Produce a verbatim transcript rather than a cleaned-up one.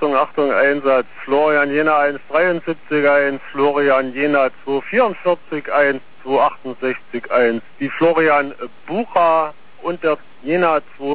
Achtung, Achtung, Einsatz. Florian Jena eins dreiundsiebzig eins, Florian Jena zwei vierundvierzig eins, zwei achtundsechzig eins. Die Florian Bucher und der Jena zwei